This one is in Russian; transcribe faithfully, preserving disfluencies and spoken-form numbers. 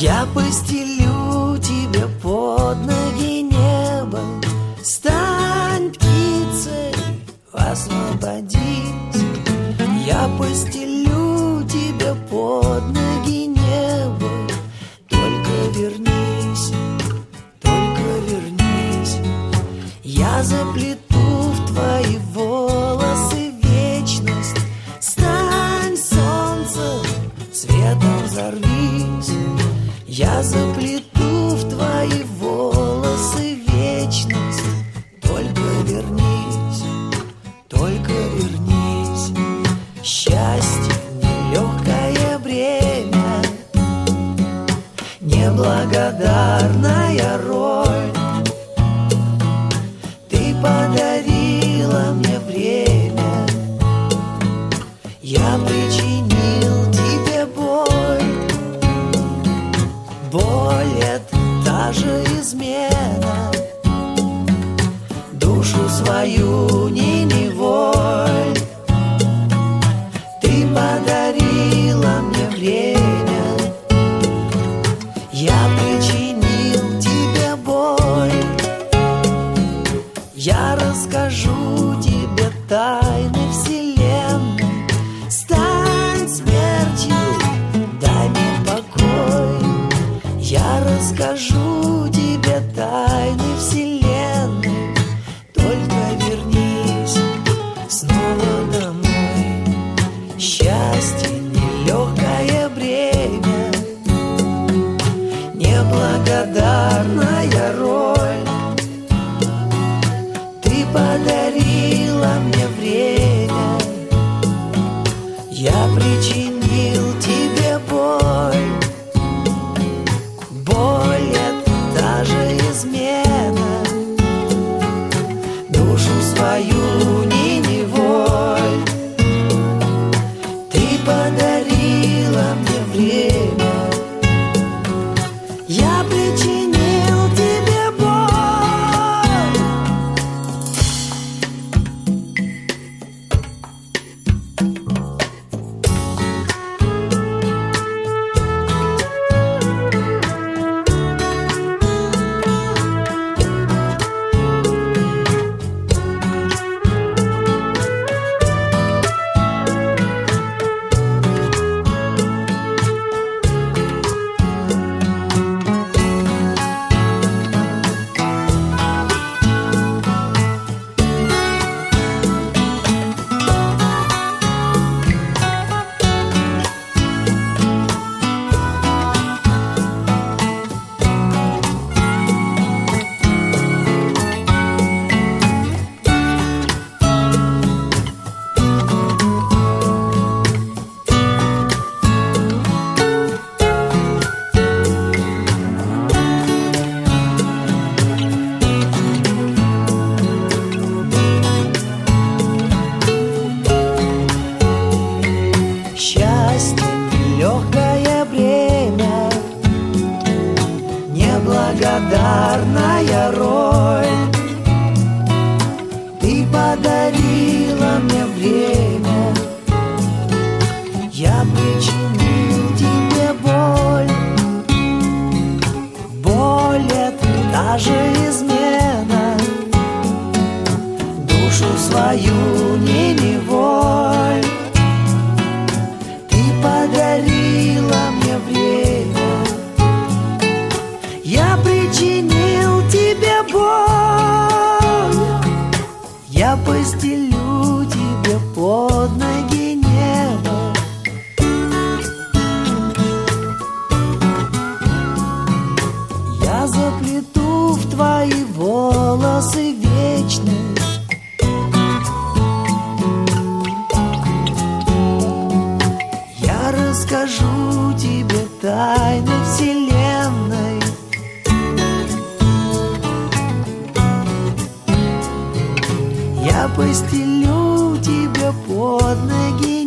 Я постелю тебе под ноги небо. Стань птицей, освободись. Я постелю тебе под ноги небо. Только вернись, только вернись. Я заплету в твои волосы вечность. Стань солнцем, светом взорвись. Я заплету в твои волосы вечность. Только вернись, только вернись. Счастье нелегкое бремя, неблагодарная роль. Ты подарила мне время, я причинил тебе боль. Боль — это та же измена, душу свою не неволь. Ты подарила мне время, я причинил тебе боль. Я расскажу тебе тайны вселенной. Стань смертью, дай мне покой. Я расскажу тебе тайны вселенной. Только вернись снова домой. Счастье нелегкое бремя, неблагодарная роль. Ты подарила мне время, я причинил тебе боль. Боль — это та же измена, душу свою не неволь. Ты подарила мне время, я причинил тебе боль. Легкое бремя, неблагодарная роль. Ты подарила мне время, я причинил тебе боль. Боль — это та же измена, душу свою не неволь. Подарила мне время, я причинил тебе боль. Я постелю тебе под ноги небо. Я заплету в твои волосы вечность. Расскажу тебе тайны вселенной. Я постелю тебе под ноги